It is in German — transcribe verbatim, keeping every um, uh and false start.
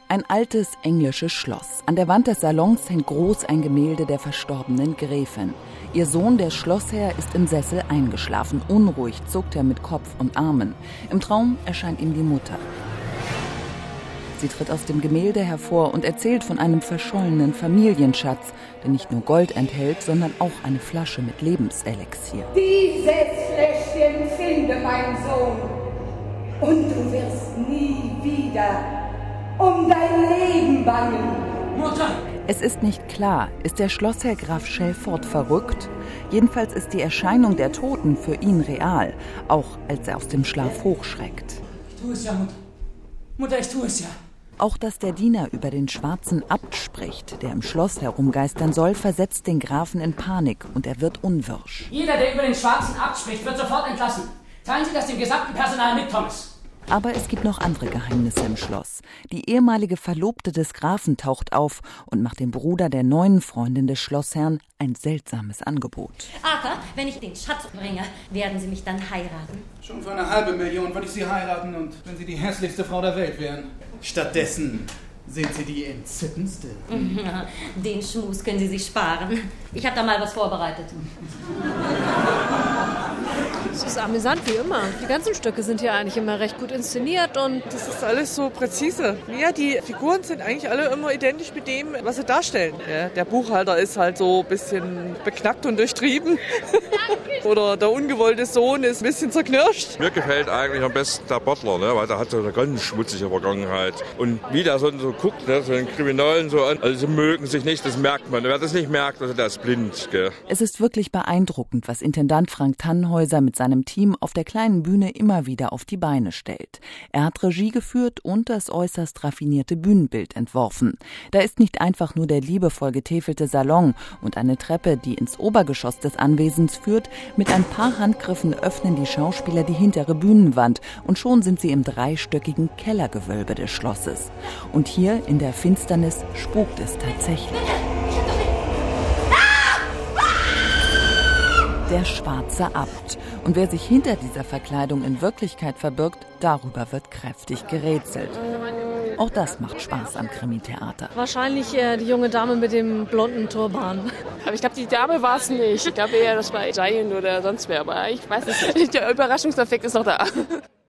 Ein altes englisches Schloss. An der Wand des Salons hängt groß ein Gemälde der verstorbenen Gräfin. Ihr Sohn, der Schlossherr, ist im Sessel eingeschlafen. Unruhig zuckt er mit Kopf und Armen. Im Traum erscheint ihm die Mutter. Sie tritt aus dem Gemälde hervor und erzählt von einem verschollenen Familienschatz, der nicht nur Gold enthält, sondern auch eine Flasche mit Lebenselixier. Dieses Fläschchen finde, mein Sohn, und du wirst nie wieder um dein Leben bangen. Mutter! Es ist nicht klar, ist der Schlossherr Graf Shelford verrückt? Jedenfalls ist die Erscheinung der Toten für ihn real, auch als er aus dem Schlaf hochschreckt. Ich tue es ja, Mutter. Mutter, ich tue es ja. Auch dass der Diener über den schwarzen Abt spricht, der im Schloss herumgeistern soll, versetzt den Grafen in Panik und er wird unwirsch. Jeder, der über den schwarzen Abt spricht, wird sofort entlassen. Teilen Sie das dem gesamten Personal mit, Thomas. Aber es gibt noch andere Geheimnisse im Schloss. Die ehemalige Verlobte des Grafen taucht auf und macht dem Bruder der neuen Freundin des Schlossherrn ein seltsames Angebot. Arthur, wenn ich den Schatz bringe, werden Sie mich dann heiraten? Schon für eine halbe Million würde ich Sie heiraten und wenn Sie die hässlichste Frau der Welt wären. Stattdessen sind Sie die entzückendste. Den Schmus können Sie sich sparen. Ich habe da mal was vorbereitet. Es ist amüsant wie immer. Die ganzen Stücke sind hier eigentlich immer recht gut inszeniert und das ist alles so präzise. Ja, die Figuren sind eigentlich alle immer identisch mit dem, was sie darstellen. Ja, der Buchhalter ist halt so ein bisschen beknackt und durchtrieben. Oder der ungewollte Sohn ist ein bisschen zerknirscht. Mir gefällt eigentlich am besten der Butler, ne? Weil der hat so eine ganz schmutzige Vergangenheit. Und wie der so, so guckt, ne? So den Kriminellen so an, also sie mögen sich nicht, das merkt man. Wer das nicht merkt, also der ist blind. Gell? Es ist wirklich beeindruckend, was Intendant Frank Tannhäuser mit seinem Team auf der kleinen Bühne immer wieder auf die Beine stellt. Er hat Regie geführt und das äußerst raffinierte Bühnenbild entworfen. Da ist nicht einfach nur der liebevoll getäfelte Salon und eine Treppe, die ins Obergeschoss des Anwesens führt. Mit ein paar Handgriffen öffnen die Schauspieler die hintere Bühnenwand und schon sind sie im dreistöckigen Kellergewölbe des Schlosses. Und hier in der Finsternis spukt es tatsächlich. Der schwarze Abt. Und wer sich hinter dieser Verkleidung in Wirklichkeit verbirgt, darüber wird kräftig gerätselt. Auch das macht Spaß am Krimi-Theater. wahrscheinlich äh, die junge Dame mit dem blonden Turban. Aber ich glaube, die Dame war es nicht. Ich glaube eher, das war Giant oder sonst wer. Aber ich weiß nicht. Der Überraschungseffekt ist noch da.